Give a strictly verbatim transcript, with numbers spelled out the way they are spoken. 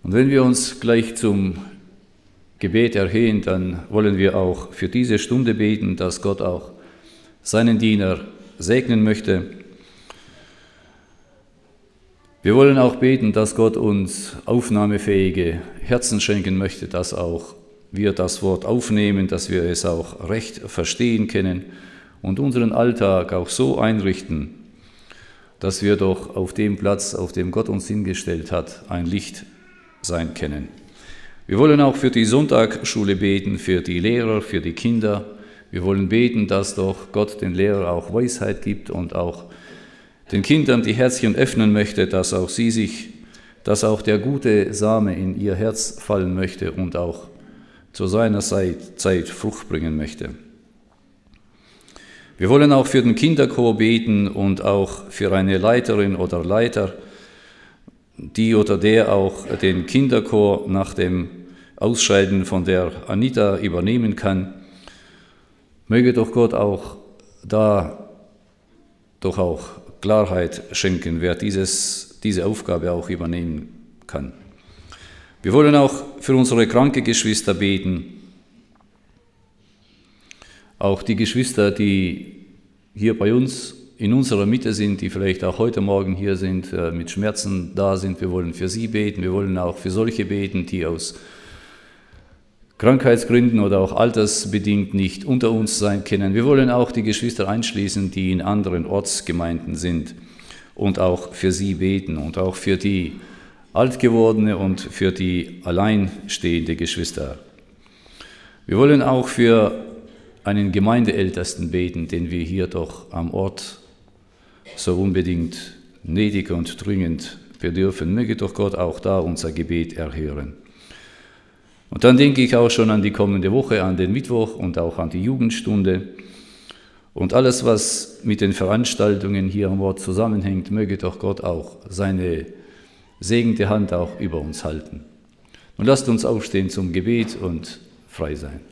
Und wenn wir uns gleich zum Gebet erheben, dann wollen wir auch für diese Stunde beten, dass Gott auch seinen Diener segnen möchte. Wir wollen auch beten, dass Gott uns aufnahmefähige Herzen schenken möchte, dass auch wir das Wort aufnehmen, dass wir es auch recht verstehen können und unseren Alltag auch so einrichten, dass wir doch auf dem Platz, auf dem Gott uns hingestellt hat, ein Licht sein können. Wir wollen auch für die Sonntagsschule beten, für die Lehrer, für die Kinder. Wir wollen beten, dass doch Gott den Lehrern auch Weisheit gibt und auch den Kindern die Herzchen öffnen möchte, dass auch sie sich, dass auch der gute Same in ihr Herz fallen möchte und auch zu seiner Zeit Frucht bringen möchte. Wir wollen auch für den Kinderchor beten und auch für eine Leiterin oder Leiter, die oder der auch den Kinderchor nach dem Ausscheiden von der Anita übernehmen kann. Möge doch Gott auch da doch auch Klarheit schenken, wer dieses, diese Aufgabe auch übernehmen kann. Wir wollen auch für unsere kranke Geschwister beten, auch die Geschwister, die hier bei uns in unserer Mitte sind, die vielleicht auch heute Morgen hier sind, mit Schmerzen da sind. Wir wollen für sie beten, wir wollen auch für solche beten, die aus Krankheitsgründen oder auch altersbedingt nicht unter uns sein können. Wir wollen auch die Geschwister einschließen, die in anderen Ortsgemeinden sind und auch für sie beten und auch für die altgewordene und für die alleinstehende Geschwister. Wir wollen auch für einen Gemeindeältesten beten, den wir hier doch am Ort so unbedingt nötig und dringend bedürfen. Möge doch Gott auch da unser Gebet erhören. Und dann denke ich auch schon an die kommende Woche, an den Mittwoch und auch an die Jugendstunde. Und alles, was mit den Veranstaltungen hier am Ort zusammenhängt, möge doch Gott auch seine segnende Hand auch über uns halten. Und lasst uns aufstehen zum Gebet und frei sein.